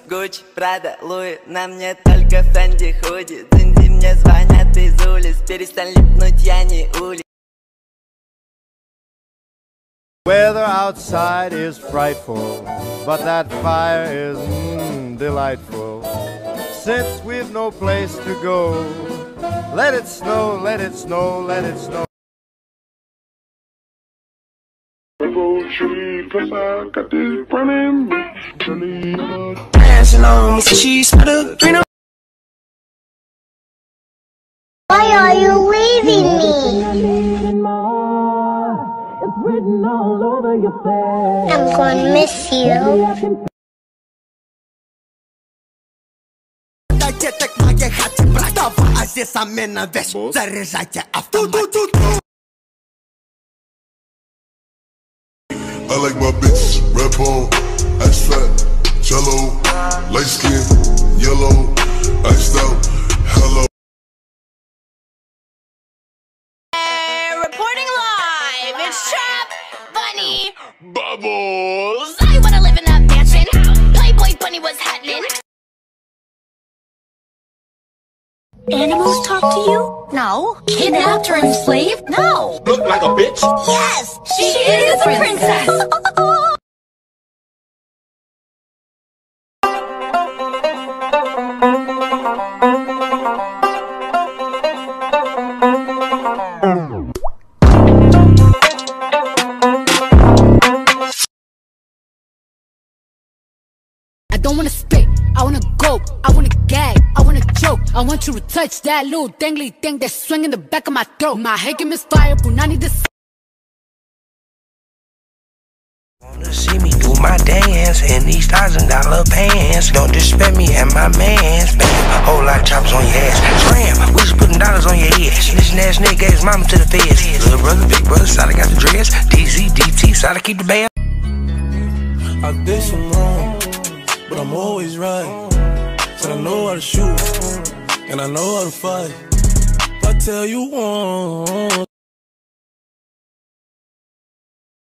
Гуччи, Прада, Луи, на мне только Фенди худи. Динди мне звонят из улиц, перестань липнуть, я не улиц. Weather outside is frightful, but that fire is delightful. Since we've no place to go, let it snow, let it snow, let it snow. Dancing on me, so she started green. Why are you leaving me? I'm gonna miss you. Дайте к моей хате, братова, а здесь замена вещь. Заряжайте автомат. I like my bitch, red bone, ice fat, jello, light skin, yellow, iced out, hello. Reporting live, it's Trap Bunny Bubbles. I wanna live in that mansion. Playboy Bunny was happening. Animals talk to you? No. Kidnapped or enslaved? No. Look like a bitch? Yes, she is a princess. I don't wanna spit, I wanna go, I wanna gag, I wanna choke. I want you to touch that little dangly thing that's swinging the back of my throat. My head can misfire, Punani this. Wanna see me do my dance in these $1,000 pants. Don't disrespect me and my mans. Bam, whole lot of choppers on your ass. Scram, we just putting dollars on your head. Snitching ass nigga gave his mama to the feds. Little brother, big brother, side I got the dress. DZ, DT, side I keep the band. I did some wrong, but I'm always right. Said I know how to shoot, and I know how to fight. If I tell you once